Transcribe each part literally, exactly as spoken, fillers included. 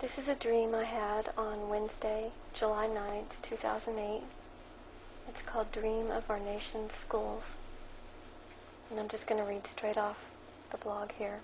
This is a dream I had on Wednesday, July ninth, two thousand eight. It's called Dream of Our Nation's Schools. And I'm just going to read straight off the blog here.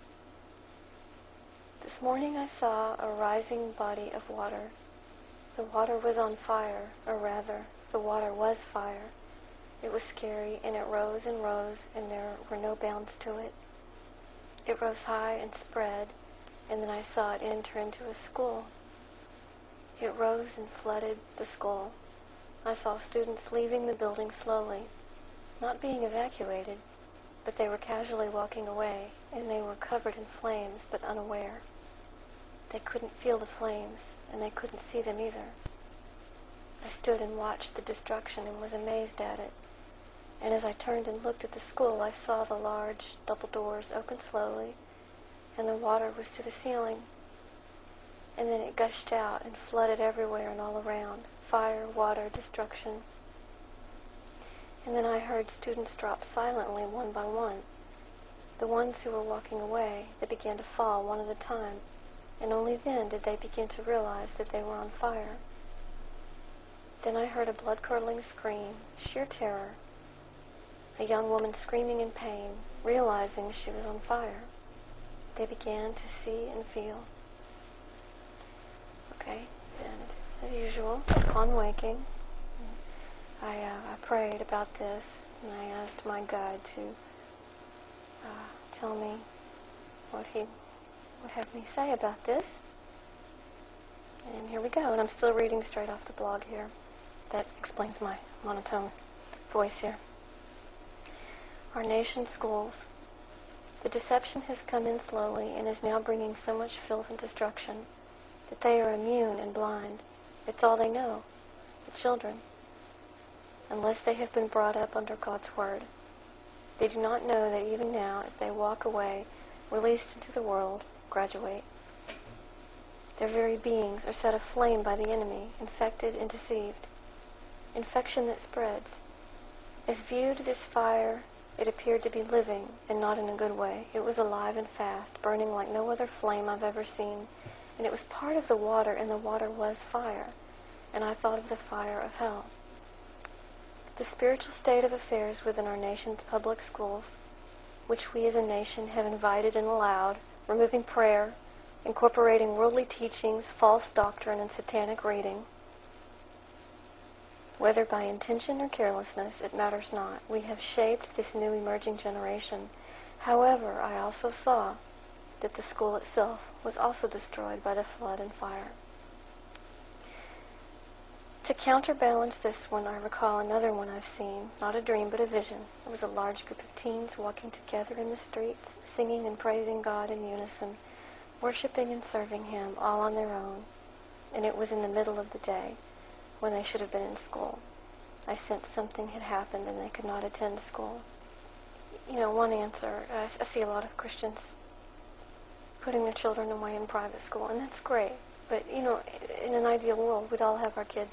This morning I saw a rising body of water. The water was on fire, or rather, the water was fire. It was scary, and it rose and rose, and there were no bounds to it. It rose high and spread, and then I saw it enter into a school. It rose and flooded the school. I saw students leaving the building slowly, not being evacuated, but they were casually walking away, and they were covered in flames, but unaware. They couldn't feel the flames, and they couldn't see them either. I stood and watched the destruction and was amazed at it. And as I turned and looked at the school, I saw the large double doors open slowly, and the water was to the ceiling. And then it gushed out and flooded everywhere and all around. Fire, water, destruction. And then I heard students drop silently one by one. The ones who were walking away, they began to fall one at a time, and only then did they begin to realize that they were on fire. Then I heard a blood-curdling scream, sheer terror. A young woman screaming in pain, realizing she was on fire. They began to see and feel. Okay, and as usual, upon waking, I, uh, I prayed about this, and I asked my God to uh, tell me what He would have me say about this. And here we go, and I'm still reading straight off the blog here. That explains my monotone voice here. Our nation's schools. The deception has come in slowly and is now bringing so much filth and destruction that they are immune and blind. It's all they know, the children, unless they have been brought up under God's Word. They do not know that even now, as they walk away, released into the world, graduate, their very beings are set aflame by the enemy, infected and deceived. Infection that spreads. As viewed, this fire, it appeared to be living, and not in a good way. It was alive and fast, burning like no other flame I've ever seen. And it was part of the water, and the water was fire. And I thought of the fire of hell. The spiritual state of affairs within our nation's public schools, which we as a nation have invited and allowed, removing prayer, incorporating worldly teachings, false doctrine, and satanic reading, whether by intention or carelessness, it matters not. We have shaped this new emerging generation. However, I also saw that the school itself was also destroyed by the flood and fire. To counterbalance this one, I recall another one I've seen, not a dream but a vision. It was a large group of teens walking together in the streets, singing and praising God in unison, worshiping and serving Him, all on their own. And it was in the middle of the day, when they should have been in school. I sensed something had happened and they could not attend school. You know, one answer, I, I see a lot of Christians putting their children away in private school, and that's great. But, you know, in an ideal world, we'd all have our kids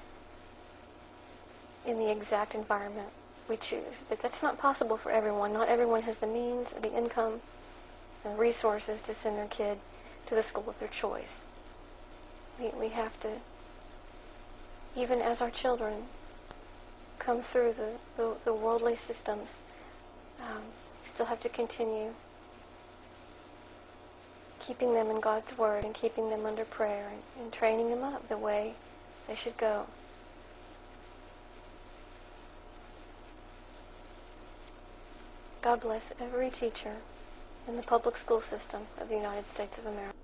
in the exact environment we choose. But that's not possible for everyone. Not everyone has the means, or the income, and resources to send their kid to the school of their choice. We, we have to, even as our children come through the, the, the worldly systems, um, we still have to continue keeping them in God's Word and keeping them under prayer and, and training them up the way they should go. God bless every teacher in the public school system of the United States of America.